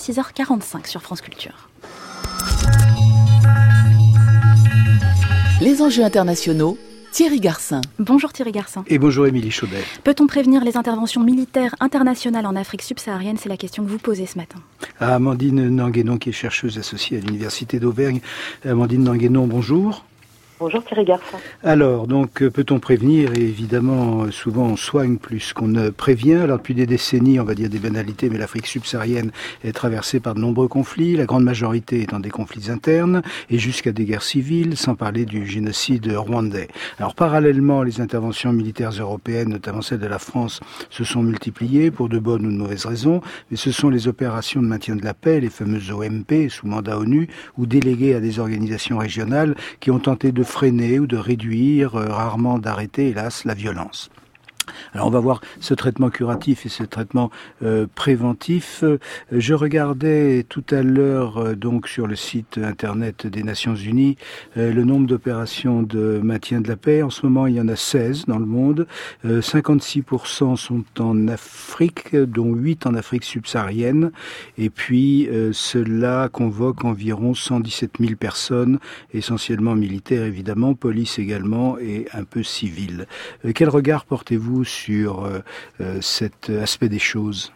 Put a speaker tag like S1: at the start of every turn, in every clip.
S1: 6h45 sur France Culture.
S2: Les enjeux internationaux, Thierry Garcin.
S1: Bonjour Thierry Garcin.
S3: Et bonjour Émilie Chaubet.
S1: Peut-on prévenir les interventions militaires internationales en Afrique subsaharienne? C'est la question que vous posez ce matin.
S3: Amandine Nanguénon, qui est chercheuse associée à l'Université d'Auvergne. Amandine Nanguénon, bonjour.
S4: Bonjour Thierry Garcin.
S3: Alors, donc, peut-on prévenir? Et évidemment, souvent on soigne plus qu'on ne prévient. Alors, depuis des décennies, on va dire des banalités, mais l'Afrique subsaharienne est traversée par de nombreux conflits, la grande majorité étant des conflits internes, et jusqu'à des guerres civiles, sans parler du génocide rwandais. Alors, parallèlement, les interventions militaires européennes, notamment celles de la France, se sont multipliées pour de bonnes ou de mauvaises raisons, mais ce sont les opérations de maintien de la paix, les fameuses OMP, sous mandat ONU, ou déléguées à des organisations régionales qui ont tenté de freiner ou de réduire, rarement d'arrêter, hélas, la violence. Alors on va voir ce traitement curatif et ce traitement préventif. Je regardais tout à l'heure donc sur le site internet des Nations Unies le nombre d'opérations de maintien de la paix. En ce moment, il y en a 16 dans le monde. 56% sont en Afrique, dont 8 en Afrique subsaharienne. Et puis cela convoque environ 117 000 personnes, essentiellement militaires évidemment, police également et un peu civiles. Quel regard portez-vous sur cet aspect des choses?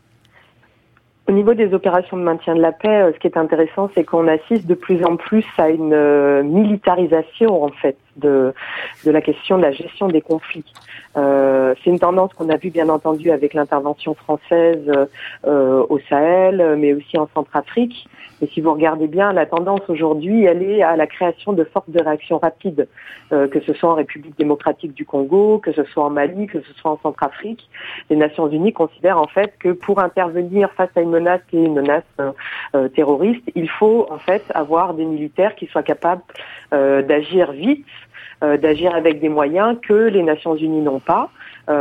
S4: Au niveau des opérations de maintien de la paix, ce qui est intéressant, c'est qu'on assiste de plus en plus à une militarisation en fait de la question de la gestion des conflits. C'est une tendance qu'on a vue bien entendu avec l'intervention française au Sahel, mais aussi en Centrafrique. Et si vous regardez bien, la tendance aujourd'hui, elle est à la création de forces de réaction rapide, que ce soit en République démocratique du Congo, que ce soit en Mali, que ce soit en Centrafrique. Les Nations Unies considèrent en fait que pour intervenir face à une menace qui est une menace terroriste, il faut en fait avoir des militaires qui soient capables d'agir vite, d'agir avec des moyens que les Nations Unies n'ont pas.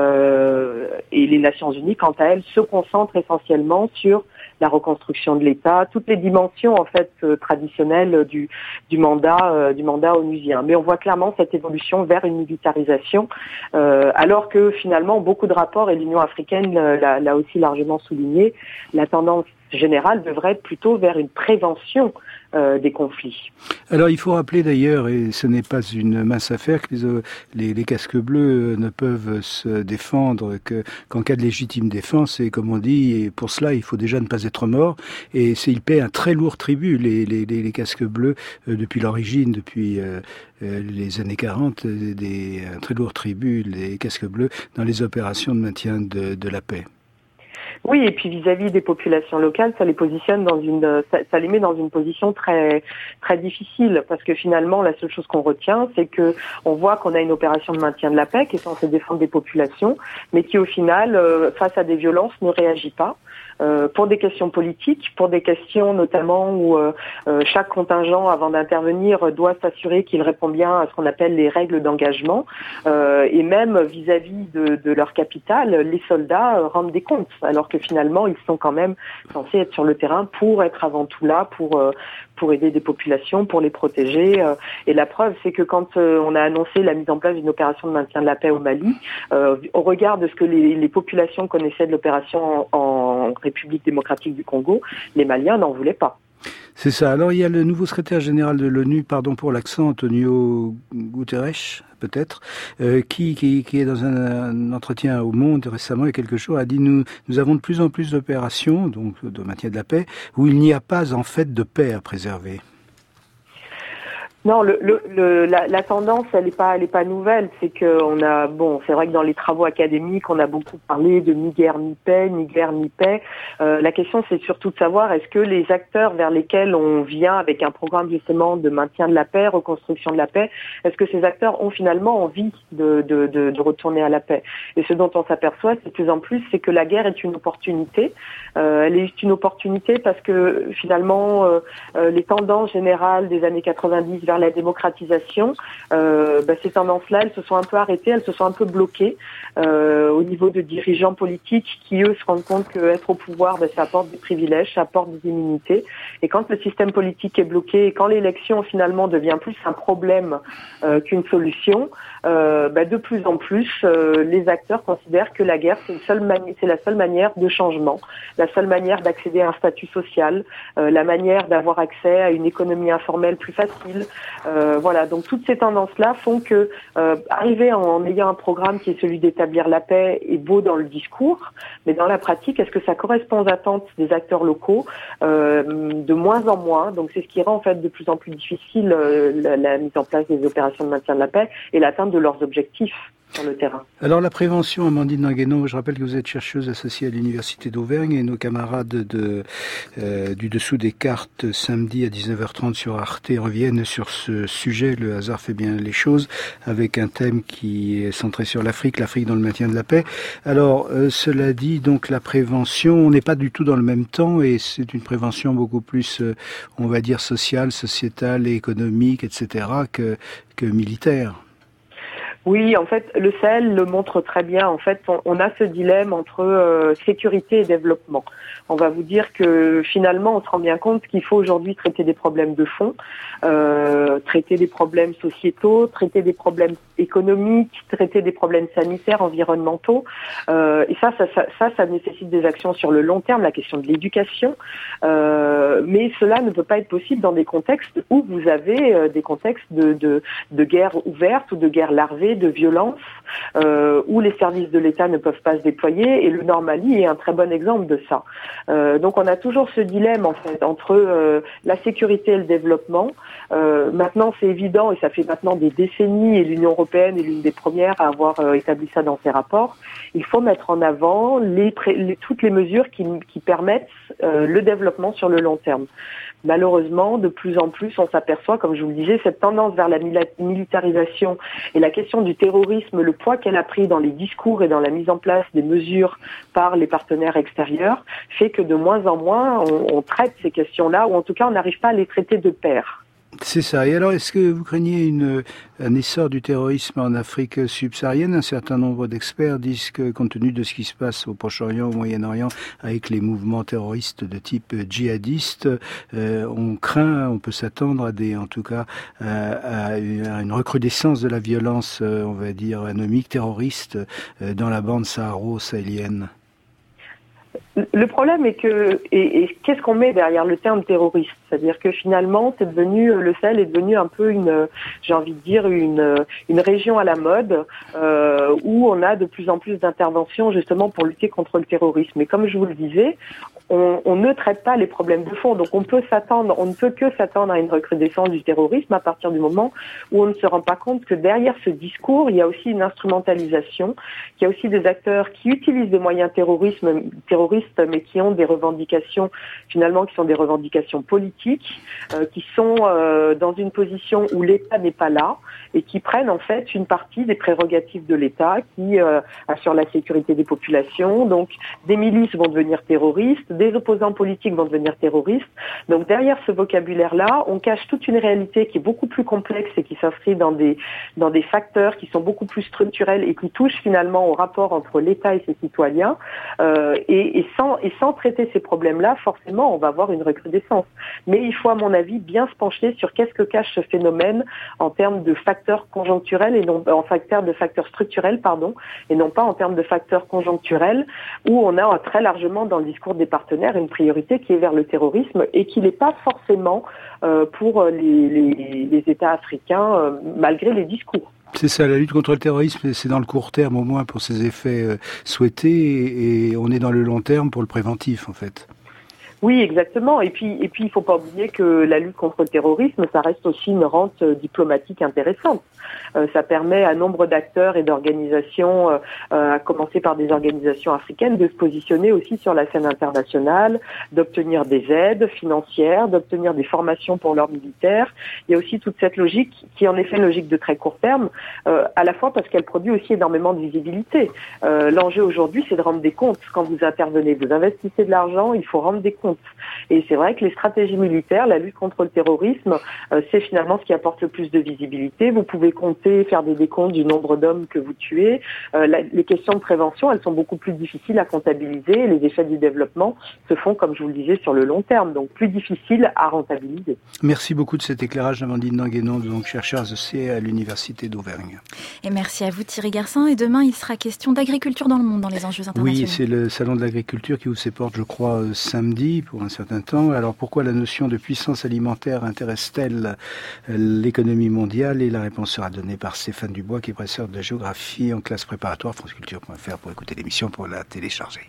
S4: Et les Nations Unies, quant à elles, se concentrent essentiellement sur la reconstruction de l'État, toutes les dimensions en fait traditionnelles du mandat onusien. Mais on voit clairement cette évolution vers une militarisation, alors que finalement beaucoup de rapports, et l'Union africaine l'a aussi largement souligné, la tendance générale devrait être plutôt vers une prévention des conflits.
S3: Alors il faut rappeler d'ailleurs, et ce n'est pas une mince affaire, que les casques bleus ne peuvent se défendre qu'en cas de légitime défense, et comme on dit, et pour cela il faut déjà ne pas être mort, et ils paient un très lourd tribut, les casques bleus, depuis l'origine, depuis les années 40, un très lourd tribut, les casques bleus, dans les opérations de maintien de la paix.
S4: Oui, et puis vis-à-vis des populations locales, ça les positionne ça les met dans une position très très difficile, parce que finalement la seule chose qu'on retient, c'est que on voit qu'on a une opération de maintien de la paix qui est censée défendre des populations, mais qui au final, face à des violences, ne réagit pas. Pour des questions politiques, pour des questions notamment où chaque contingent, avant d'intervenir, doit s'assurer qu'il répond bien à ce qu'on appelle les règles d'engagement, et même vis-à-vis de leur capitale, les soldats rendent des comptes, alors que finalement ils sont quand même censés être sur le terrain pour être avant tout là, pour aider des populations, pour les protéger. Et la preuve, c'est que quand on a annoncé la mise en place d'une opération de maintien de la paix au Mali, au regard de ce que les populations connaissaient de l'opération en République démocratique du Congo, les Maliens n'en voulaient pas.
S3: C'est ça. Alors il y a le nouveau secrétaire général de l'ONU, pardon pour l'accent, Antonio Guterres, peut-être, qui est dans un entretien au Monde récemment, il y a quelques jours, a dit nous avons de plus en plus d'opérations, donc de maintien de la paix, où il n'y a pas en fait de paix à préserver.
S4: Non, la tendance, elle est pas nouvelle. C'est que c'est vrai que dans les travaux académiques, on a beaucoup parlé de ni guerre ni paix, ni guerre ni paix. La question, c'est surtout de savoir est-ce que les acteurs vers lesquels on vient avec un programme justement de maintien de la paix, reconstruction de la paix, est-ce que ces acteurs ont finalement envie de retourner à la paix? Et ce dont on s'aperçoit, de plus en plus, c'est que la guerre est une opportunité. Elle est une opportunité parce que finalement, les tendances générales des années 90 vers la démocratisation, ces tendances-là, elles se sont un peu arrêtées, elles se sont un peu bloquées au niveau de dirigeants politiques qui, eux, se rendent compte qu'être au pouvoir, ça apporte des privilèges, ça apporte des immunités. Et quand le système politique est bloqué et quand l'élection, finalement, devient plus un problème qu'une solution, de plus en plus, les acteurs considèrent que la guerre, c'est la seule manière de changement, la seule manière d'accéder à un statut social, la manière d'avoir accès à une économie informelle plus facile. Donc toutes ces tendances-là font que arriver en ayant un programme qui est celui d'établir la paix est beau dans le discours, mais dans la pratique, est-ce que ça correspond aux attentes des acteurs locaux? De moins en moins. Donc c'est ce qui rend en fait de plus en plus difficile la mise en place des opérations de maintien de la paix et l'atteinte de leurs objectifs sur le terrain.
S3: Alors la prévention, Amandine Nanguénon, je rappelle que vous êtes chercheuse associée à l'Université d'Auvergne et nos camarades du dessous des cartes samedi à 19h30 sur Arte reviennent sur ce sujet. Le hasard fait bien les choses avec un thème qui est centré sur l'Afrique dans le maintien de la paix. Alors cela dit, donc la prévention, on n'est pas du tout dans le même temps et c'est une prévention beaucoup plus, on va dire, sociale, sociétale et économique, etc. que militaire.
S4: Oui, en fait, le Sahel le montre très bien. En fait, on a ce dilemme entre sécurité et développement. On va vous dire que finalement, on se rend bien compte qu'il faut aujourd'hui traiter des problèmes de fond, traiter des problèmes sociétaux, traiter des problèmes économiques, traiter des problèmes sanitaires, environnementaux. Et ça nécessite des actions sur le long terme, la question de l'éducation. Mais cela ne peut pas être possible dans des contextes où vous avez des contextes de guerre ouverte ou de guerre larvée, de violence, où les services de l'État ne peuvent pas se déployer, et le Nord Mali est un très bon exemple de ça. Donc on a toujours ce dilemme en fait entre la sécurité et le développement. Maintenant c'est évident, et ça fait maintenant des décennies, et l'Union européenne est l'une des premières à avoir établi ça dans ses rapports, il faut mettre en avant toutes les mesures qui permettent le développement sur le long terme. Malheureusement, de plus en plus, on s'aperçoit, comme je vous le disais, cette tendance vers la militarisation et la question du terrorisme, le poids qu'elle a pris dans les discours et dans la mise en place des mesures par les partenaires extérieurs, fait que de moins en moins, on traite ces questions-là, ou en tout cas, on n'arrive pas à les traiter de pair.
S3: C'est ça. Et alors, est-ce que vous craignez un essor du terrorisme en Afrique subsaharienne? Un certain nombre d'experts disent que, compte tenu de ce qui se passe au Proche-Orient, au Moyen-Orient, avec les mouvements terroristes de type djihadiste, on peut s'attendre à une recrudescence de la violence, on va dire, anomique, terroriste, dans la bande saharo-sahélienne.
S4: Le problème est que, et qu'est-ce qu'on met derrière le terme terroriste? C'est-à-dire que finalement, le Sahel est devenu un peu une région à la mode, où on a de plus en plus d'interventions justement pour lutter contre le terrorisme. Et comme je vous le disais, on ne traite pas les problèmes de fond. Donc on ne peut que s'attendre à une recrudescence du terrorisme à partir du moment où on ne se rend pas compte que derrière ce discours, il y a aussi une instrumentalisation, qu'il y a aussi des acteurs qui utilisent des moyens terroristes, mais qui ont des revendications, finalement, qui sont des revendications politiques, qui sont dans une position où l'État n'est pas là, et qui prennent en fait une partie des prérogatives de l'État, qui assurent la sécurité des populations. Donc des milices vont devenir terroristes, des opposants politiques vont devenir terroristes. Donc derrière ce vocabulaire-là, on cache toute une réalité qui est beaucoup plus complexe et qui s'inscrit dans des facteurs qui sont beaucoup plus structurels et qui touchent finalement au rapport entre l'État et ses citoyens. Et sans traiter ces problèmes-là, forcément, on va avoir une recrudescence. Mais il faut, à mon avis, bien se pencher sur qu'est-ce que cache ce phénomène en termes de facteurs conjoncturels et non en facteurs de facteurs structurels, et non pas en termes de facteurs conjoncturels, où on a très largement dans le discours des partenaires une priorité qui est vers le terrorisme et qui n'est pas forcément pour les États africains, malgré les discours.
S3: C'est ça, la lutte contre le terrorisme, c'est dans le court terme au moins pour ses effets souhaités, et on est dans le long terme pour le préventif en fait.
S4: Oui, exactement. Et puis, il faut pas oublier que la lutte contre le terrorisme, ça reste aussi une rente diplomatique intéressante. Ça permet à nombre d'acteurs et d'organisations, à commencer par des organisations africaines, de se positionner aussi sur la scène internationale, d'obtenir des aides financières, d'obtenir des formations pour leurs militaires. Il y a aussi toute cette logique qui est en effet une logique de très court terme, à la fois parce qu'elle produit aussi énormément de visibilité. L'enjeu aujourd'hui, c'est de rendre des comptes. Quand vous intervenez, vous investissez de l'argent, il faut rendre des comptes. compte. Et c'est vrai que les stratégies militaires, la lutte contre le terrorisme, c'est finalement ce qui apporte le plus de visibilité. Vous pouvez compter, faire des décomptes du nombre d'hommes que vous tuez. Les questions de prévention, elles sont beaucoup plus difficiles à comptabiliser. Et les effets du développement se font, comme je vous le disais, sur le long terme, donc plus difficiles à rentabiliser.
S3: Merci beaucoup de cet éclairage, Amandine Nanguénon, donc chercheure associée à l'Université d'Auvergne.
S1: Et merci à vous, Thierry Garcin. Et demain, il sera question d'agriculture dans le monde, dans les enjeux internationaux.
S3: Oui, c'est le salon de l'agriculture qui ouvre ses portes, je crois, samedi pour un certain temps. Alors pourquoi la notion de puissance alimentaire intéresse-t-elle l'économie mondiale? Et la réponse sera donnée par Stéphane Dubois, qui est professeur de géographie en classe préparatoire, franceculture.fr, pour écouter l'émission, pour la télécharger.